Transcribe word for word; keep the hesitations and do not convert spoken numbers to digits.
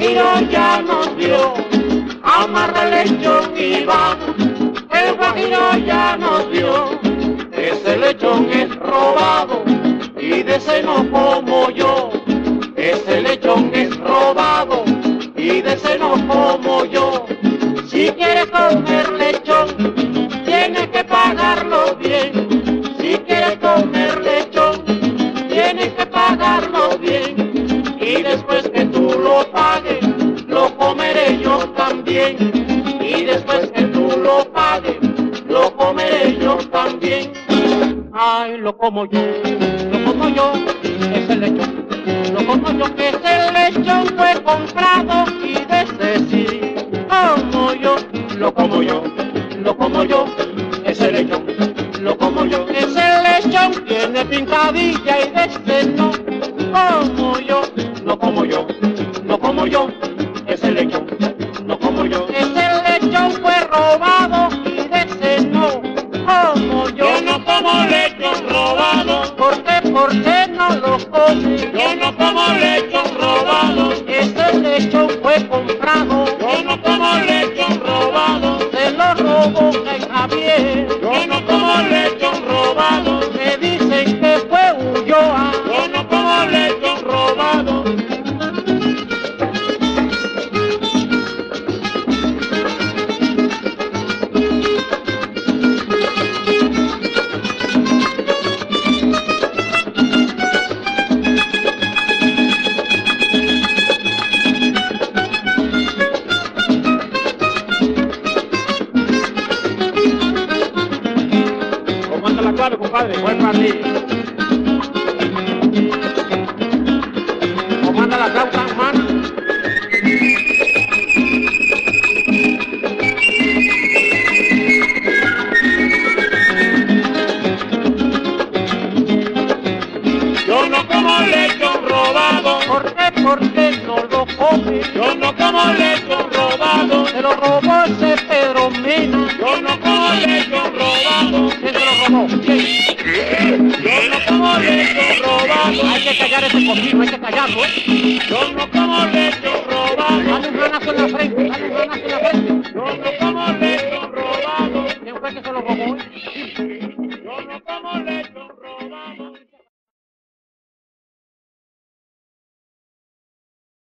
guajiro ya nos vio, amarra el lechón y vamos. El guajiro ya nos vio, ese lechón es robado y de ese no como yo. Ese lechón es robado y de ese no como yo. Si quieres comer lechón, tienes que pagarlo bien. Si quieres comer lechón, tienes que pagarlo bien. Y después que tú lo pagues, lo comeré yo también. Y después que tú lo pagues, lo comeré yo también. Ay, lo como yo, lo como yo, ese lechón. Lo como yo, que ese lechón fue comprado y de ese sí, como yo. Lo como yo, lo como yo, ese lechón. Lo como yo, ese lechón tiene pintadilla y de ese no, como yo. Lo como yo, lo como yo, ese lechón. Lo como yo, ese lechón fue robado y de ese no, como yo. Yo no como lechón robado. ¿Por qué? ¿Por qué no lo come? Yo no como lechón robado. Ese lechón fue comprado. Yo no como lechón robado. Se lo robó el Javier. Yo no como lechón robado. Me dicen que fue Ulloa. Yo no como lechón robado. Claro, compadre, Buen partido. Comanda la flauta, hermano. Yo no como lechón robado. ¿Por qué? ¿Por qué no lo come? Yo no como lechón robado. Se lo robó ese Pedro Mena. Yo no como lechón robado. ¿Quién se lo robó? ¿Quién? Yo no como lechón robado. Hay que callar ese cochino, hay que callarlo, ¿eh? Yo no como lechón